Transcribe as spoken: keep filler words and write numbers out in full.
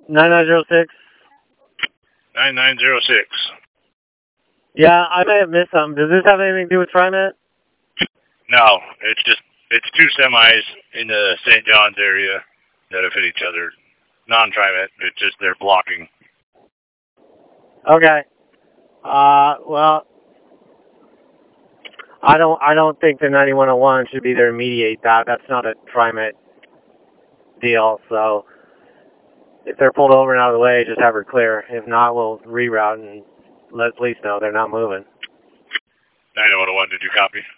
nine nine zero six. nine nine zero six. Yeah, I may have missed something. Does this have anything to do with TriMet? No, it's just, it's two semis in the Saint John's area that have hit each other. Non-TriMet, it's just they're blocking. Okay. Uh, well, I don't, I don't think the ninety-one oh one should be there to mediate that. That's not a TriMet deal. So if they're pulled over and out of the way, just have her clear. If not, we'll reroute and let police know they're not moving. nine one oh one, did you copy?